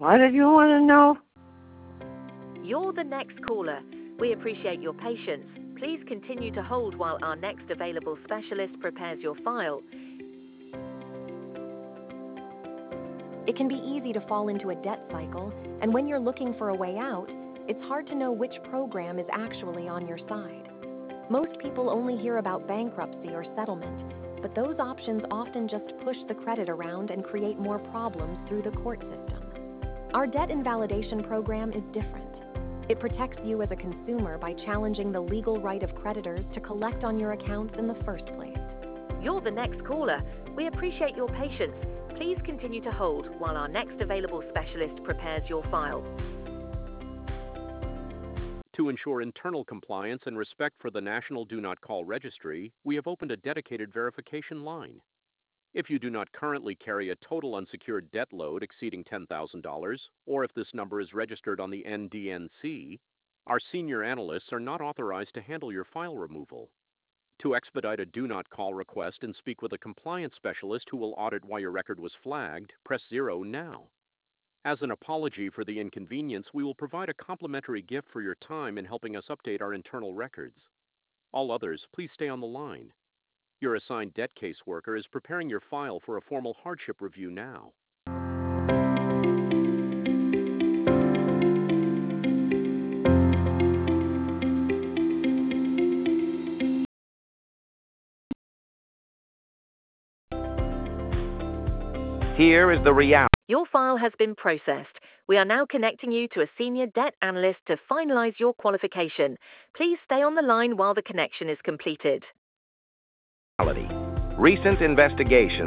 What did you want to know? You're the next caller. We appreciate your patience. Please continue to hold while our next available specialist prepares your file. It can be easy to fall into a debt cycle, and when you're looking for a way out, it's hard to know which program is actually on your side. Most people only hear about bankruptcy or settlement, but those options often just push the credit around and create more problems through the court system. Our debt invalidation program is different. It protects you as a consumer by challenging the legal right of creditors to collect on your accounts in the first place. You're the next caller. We appreciate your patience. Please continue to hold while our next available specialist prepares your file. To ensure internal compliance and respect for the National Do Not Call Registry, we have opened a dedicated verification line. If you do not currently carry a total unsecured debt load exceeding $10,000, or if this number is registered on the NDNC, our senior analysts are not authorized to handle your file removal. To expedite a do not call request and speak with a compliance specialist who will audit why your record was flagged, press 0 now. As an apology for the inconvenience, we will provide a complimentary gift for your time in helping us update our internal records. All others, please stay on the line. Your assigned debt caseworker is preparing your file for a formal hardship review now. Here is the reality. Your file has been processed. We are now connecting you to a senior debt analyst to finalize your qualification. Please stay on the line while the connection is completed. Recent investigations